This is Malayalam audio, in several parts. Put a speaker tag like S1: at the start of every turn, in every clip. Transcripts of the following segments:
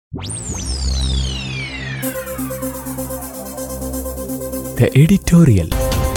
S1: The editorial.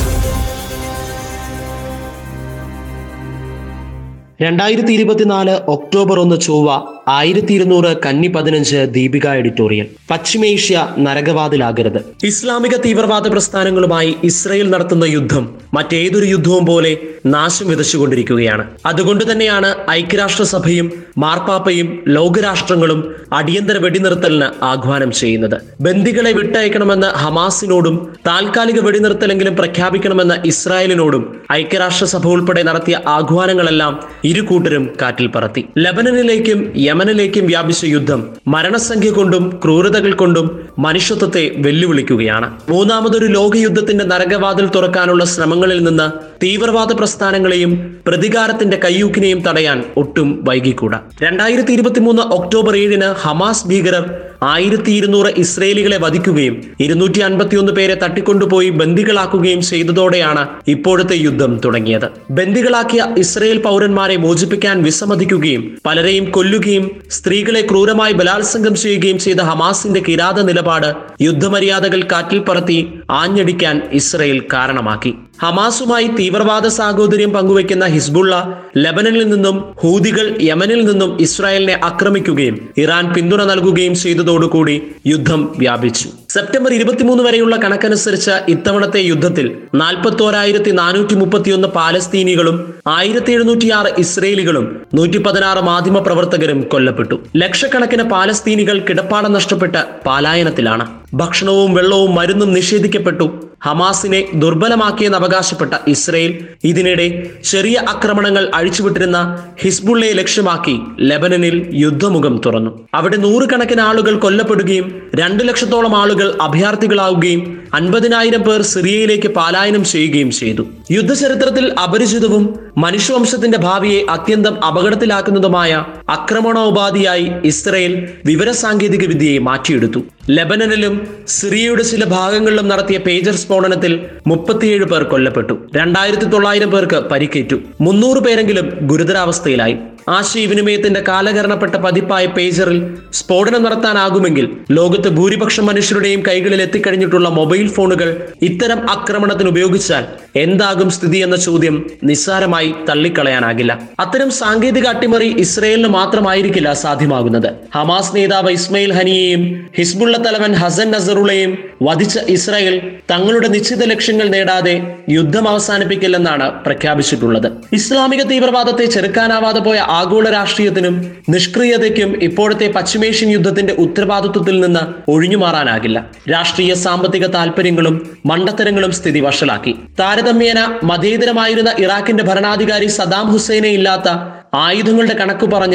S2: 2024 ഒക്ടോബർ 1 ചൊവ്വ 1200 കന്നി 15 ദീപിക എഡിറ്റോറിയൽ. പശ്ചിമേഷ്യ നരകവാതിലാകരുത്. ഇസ്ലാമിക തീവ്രവാദ പ്രസ്ഥാനങ്ങളുമായി ഇസ്രയേൽ നടത്തുന്ന യുദ്ധം മറ്റേതൊരു യുദ്ധവും പോലെ നാശം വിതച്ചുകൊണ്ടിരിക്കുകയാണ്. അതുകൊണ്ട് തന്നെയാണ് ഐക്യരാഷ്ട്രസഭയും മാർപ്പാപ്പയും ലോകരാഷ്ട്രങ്ങളും അടിയന്തര വെടിനിർത്തലിന് ആഹ്വാനം ചെയ്യുന്നത്. ബന്ദികളെ വിട്ടയക്കണമെന്ന് ഹമാസിനോടും താൽക്കാലിക വെടിനിർത്തലെങ്കിലും പ്രഖ്യാപിക്കണമെന്ന് ഇസ്രായേലിനോടും ഐക്യരാഷ്ട്രസഭ ഉൾപ്പെടെ നടത്തിയ ആഹ്വാനങ്ങളെല്ലാം ഇരു കൂട്ടരും കാറ്റിൽ പറത്തി. ലെബനനിലേക്കും യമനിലേക്കും വ്യാപിച്ച യുദ്ധം മരണസംഖ്യ കൊണ്ടും ക്രൂരതകൾ കൊണ്ടും മനുഷ്യത്വത്തെ വെല്ലുവിളിക്കുകയാണ്. മൂന്നാമതൊരു ലോകയുദ്ധത്തിന്റെ നരകവാതിൽ തുറക്കാനുള്ള ശ്രമങ്ങളിൽ നിന്ന് തീവ്രവാദ പ്രസ്ഥാനങ്ങളെയും പ്രതികാരത്തിന്റെ കയ്യൂക്കിനെയും തടയാൻ ഒട്ടും വൈകിക്കൂടാ. 2023 ഒക്ടോബർ 7 ഹമാസ് ഭീകരർ 1200 ഇസ്രയേലികളെ വധിക്കുകയും 251 പേരെ തട്ടിക്കൊണ്ടുപോയി ബന്ദികളാക്കുകയും ചെയ്തതോടെയാണ് ഇപ്പോഴത്തെ യുദ്ധം തുടങ്ങിയത്. ബന്ദികളാക്കിയ ഇസ്രയേൽ പൗരന്മാരെ മോചിപ്പിക്കാൻ വിസമ്മതിക്കുകയും പലരെയും കൊല്ലുകയും സ്ത്രീകളെ ക്രൂരമായി ബലാത്സംഗം ചെയ്യുകയും ചെയ്ത ഹമാസിന്റെ കിരാത നിലപാട് യുദ്ധമര്യാദകൾ കാറ്റിൽ പറത്തി ആഞ്ഞടിക്കാൻ ഇസ്രയേൽ കാരണമാക്കി. ഹമാസുമായി തീവ്രവാദ സാഹോദര്യം പങ്കുവയ്ക്കുന്ന ഹിസ്ബുള്ള ലെബനനിൽ നിന്നും ഹൂതികൾ യമനിൽ നിന്നും ഇസ്രായേലിനെ ആക്രമിക്കുകയും ഇറാൻ പിന്തുണ നൽകുകയും ചെയ്തതോടുകൂടി യുദ്ധം വ്യാപിച്ചു. സെപ്റ്റംബർ 23 വരെയുള്ള കണക്കനുസരിച്ച് ഇത്തവണത്തെ യുദ്ധത്തിൽ 41,431 പാലസ്തീനികളും 1,706 ഇസ്രയേലികളും 116 മാധ്യമ പ്രവർത്തകരും കൊല്ലപ്പെട്ടു. ലക്ഷക്കണക്കിന് പാലസ്തീനികൾ കിടപ്പാടം നഷ്ടപ്പെട്ട് പലായനത്തിലാണ്. ഭക്ഷണവും വെള്ളവും മരുന്നും നിഷേധിക്കപ്പെട്ടു. ഹമാസിനെ ദുർബലമാക്കിയെന്ന് അവകാശപ്പെട്ട ഇസ്രയേൽ ഇതിനിടെ ചെറിയ ആക്രമണങ്ങൾ അഴിച്ചുവിട്ടിരുന്ന ഹിസ്ബുള്ളയെ ലക്ഷ്യമാക്കി ലെബനനിൽ യുദ്ധമുഖം തുറന്നു. അവിടെ 100 കണക്കിന് ആളുകൾ കൊല്ലപ്പെടുകയും 2 ലക്ഷത്തോളം ആളുകൾ അഭയാർത്ഥികളാവുകയും 50,000 പേർ സിറിയയിലേക്ക് പലായനം ചെയ്യുകയും ചെയ്തു. യുദ്ധചരിത്രത്തിൽ അപരിചിതവും മനുഷ്യവംശത്തിന്റെ ഭാവിയെ അത്യന്തം അപകടത്തിലാക്കുന്നതുമായ ആക്രമണോപാധിയായി ഇസ്രയേൽ വിവരസാങ്കേതിക വിദ്യയെ മാറ്റിയെടുത്തു. ലെബനനിലും സിറിയയുടെ ചില ഭാഗങ്ങളിലും നടത്തിയ പേജർ സ്ഫോടനത്തിൽ 37 പേർ കൊല്ലപ്പെട്ടു. 2,900 പേർക്ക് പരിക്കേറ്റു. 300 പേരെങ്കിലും ഗുരുതരാവസ്ഥയിലായി. ആശയവിനിമയത്തിന്റെ കാലഹരണപ്പെട്ട പതിപ്പായ പേജറിൽ സ്ഫോടനം നടത്താനാകുമെങ്കിൽ ലോകത്ത് ഭൂരിപക്ഷം മനുഷ്യരുടെയും കൈകളിൽ എത്തിക്കഴിഞ്ഞിട്ടുള്ള മൊബൈൽ ഫോണുകൾ ഇത്തരം ആക്രമണത്തിന് ഉപയോഗിച്ചാൽ എന്താകും സ്ഥിതി എന്ന ചോദ്യം നിസ്സാരമായി തള്ളിക്കളയാനാകില്ല. അത്തരം സാങ്കേതിക അട്ടിമറി ഇസ്രയേലിന് മാത്രമായിരിക്കില്ല സാധ്യമാകുന്നത്. ഹമാസ് നേതാവ് ഇസ്മയിൽ ഹനിയെയും ഹിസ്ബുള്ള തലവൻ ഹസൻ നസറുള്ളയെയും വധിച്ച ഇസ്രായേൽ തങ്ങളുടെ നിശ്ചിത ലക്ഷ്യങ്ങൾ നേടാതെ യുദ്ധം അവസാനിപ്പിക്കില്ലെന്നാണ് പ്രഖ്യാപിച്ചിട്ടുള്ളത്. ഇസ്ലാമിക തീവ്രവാദത്തെ ചെറുക്കാനാവാതെ പോയ ആഗോള രാഷ്ട്രീയത്തിനും നിഷ്ക്രിയതയ്ക്കും ഇപ്പോഴത്തെ പശ്ചിമേഷ്യൻ യുദ്ധത്തിന്റെ ഉത്തരവാദിത്വത്തിൽ നിന്ന് ഒഴിഞ്ഞുമാറാനാകില്ല. രാഷ്ട്രീയ സാമ്പത്തിക താല്പര്യങ്ങളും മണ്ടത്തരങ്ങളും സ്ഥിതി വഷളാക്കി. താരതമ്യേന മതേതരമായിരുന്ന ഇറാഖിന്റെ ഭരണാധികാരി സദാം ഹുസൈനെ ഇല്ലാത്ത ആയുധങ്ങളുടെ കണക്കു പറഞ്ഞ്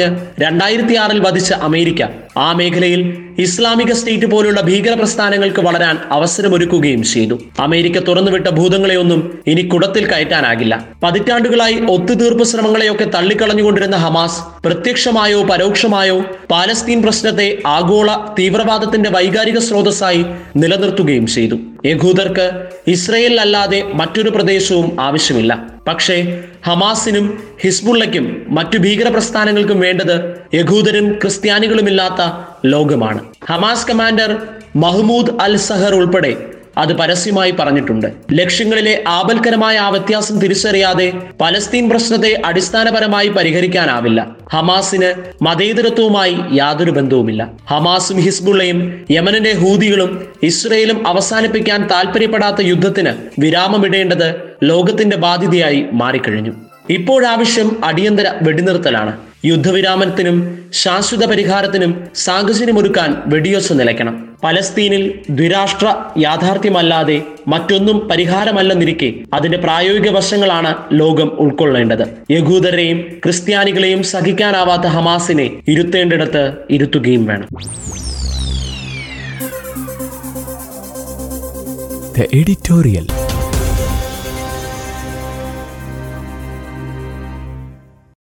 S2: 2006 വധിച്ച അമേരിക്ക ആ മേഖലയിൽ ഇസ്ലാമിക സ്റ്റേറ്റ് പോലുള്ള ഭീകര പ്രസ്ഥാനങ്ങൾക്ക് വളരാൻ അവസരമൊരുക്കുകയും ചെയ്തു. അമേരിക്ക തുറന്നുവിട്ട ഭൂതങ്ങളെയൊന്നും ഇനി കുടത്തിൽ കയറ്റാനാകില്ല. പതിറ്റാണ്ടുകളായി ഒത്തുതീർപ്പ് ശ്രമങ്ങളെയൊക്കെ തള്ളിക്കളഞ്ഞുകൊണ്ടിരുന്ന ഹമാസ് പ്രത്യക്ഷമായോ പരോക്ഷമായോ പാലസ്തീൻ പ്രശ്നത്തെ ആഗോള തീവ്രവാദത്തിന്റെ വൈകാരിക സ്രോതസ്സായി നിലനിർത്തുകയും ചെയ്തു. യഹൂദർക്ക് ഇസ്രയേലിലല്ലാതെ മറ്റൊരു പ്രദേശവും ആവശ്യമില്ല. പക്ഷേ ഹമാസിനും ഹിസ്ബുള്ളയ്ക്കും മറ്റു ഭീകര പ്രസ്ഥാനങ്ങൾക്കും വേണ്ടത് യഹൂദരും ക്രിസ്ത്യാനികളുമില്ലാത്ത ലോകമാണ്. Hamas commander Mahmoud al Zahar ഉൾപ്പെടെ അത് പരസ്യമായി പറഞ്ഞിട്ടുണ്ട്. ലക്ഷ്യങ്ങളിലെ ആപൽക്കരമായ ആ വ്യത്യാസം തിരിച്ചറിയാതെ പലസ്തീൻ പ്രശ്നത്തെ അടിസ്ഥാനപരമായി പരിഹരിക്കാനാവില്ല. ഹമാസിന് മതേതരത്വവുമായി യാതൊരു ബന്ധവുമില്ല. ഹമാസും ഹിസ്ബുള്ളയും യമനിലെ ഹൂതികളും ഇസ്രയേലും അവസാനിപ്പിക്കാൻ താല്പര്യപ്പെടാത്ത യുദ്ധത്തിന് വിരാമമിടേണ്ടത് ലോകത്തിന്റെ ബാധ്യതയായി മാറിക്കഴിഞ്ഞു. ഇപ്പോഴാവശ്യം അടിയന്തര വെടിനിർത്തലാണ്. യുദ്ധവിരാമത്തിനും ശാശ്വത പരിഹാരത്തിനും സാഹചര്യമൊരുക്കാൻ വെടിയൊച്ച നിലയ്ക്കണം. പലസ്തീനിൽ ദ്വിരാഷ്ട്ര യാഥാർത്ഥ്യമല്ലാതെ മറ്റൊന്നും പരിഹാരമല്ലെന്നിരിക്കെ അതിന്റെ പ്രായോഗിക വശങ്ങളാണ് ലോകം ഉൾക്കൊള്ളേണ്ടത്. യഹൂദരെയും ക്രിസ്ത്യാനികളെയും സഹിക്കാനാവാത്ത ഹമാസിനെ ഇരുത്തേണ്ടിടത്ത് ഇരുത്തുകയും വേണം.
S1: The editorial.